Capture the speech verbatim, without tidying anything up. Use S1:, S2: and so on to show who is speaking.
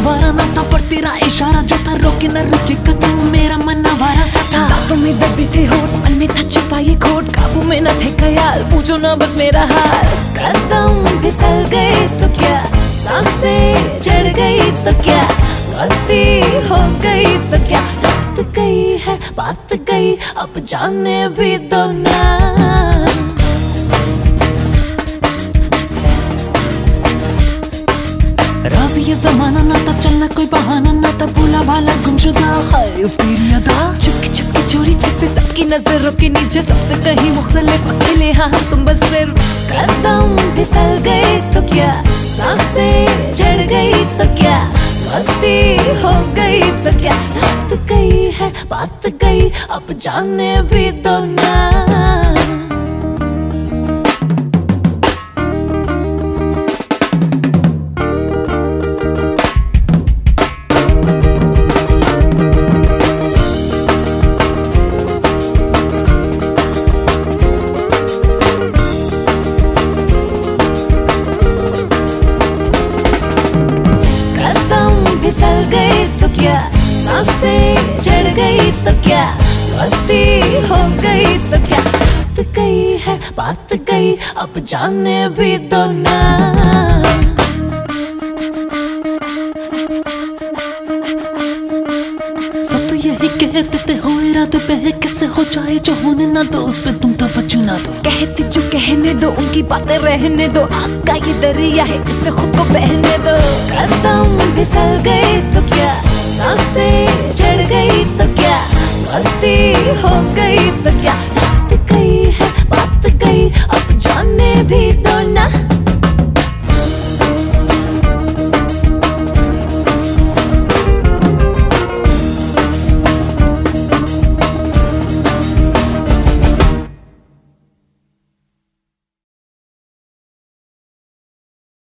S1: आवारा ना था, पर तेरा इशारा जो था रोके न रुके कदम, मेरा मन आवारा सा था। बातों में दबे थे होठ, मन में था छुपा ये खोट, काबू में न थे ख्याल, पूछो ना बस मेरा हाल। कदम फिसल गए तो क्या, सांसें चढ़ गई तो क्या, गलती हो गई तो क्या, रात गई है बात गई, अब जाने भी दो ना। राज ये जमाना ना था, चलना कोई बहाना ना था, भूला भाला गुमशुदा है तेरी अदा। चुपके चुपके चोरी छिपे सबकी नजरों के नीचे, सबसे कहीं मुख्तलिफ अकेले हाँ तुम बस सिर्फ। कदम फिसल गए तो क्या, सांसें चढ़ गई तो क्या, गलती हो गई तो क्या, रात गई है बात गई, अब जाने भी दो ना। फिसल गई तो क्या, सांसें चढ़ गई तो क्या, गलती हो गई तो क्या, बात गई है बात गई, अब जाने भी दो ना। सब तो यही कहते थे हो इरादे पे कैसे हो जाए जो होने ना दो, उस पे तुम तवज्जो ना दो। कहते जो कहने दो, उनकी बातें रहने दो, आग का ये दरिया है इसमें खुद को बहने दो। कदम फिसल गए तो क्या, सांसें चढ़ गई तो क्या, गलती हो गई तो क्या,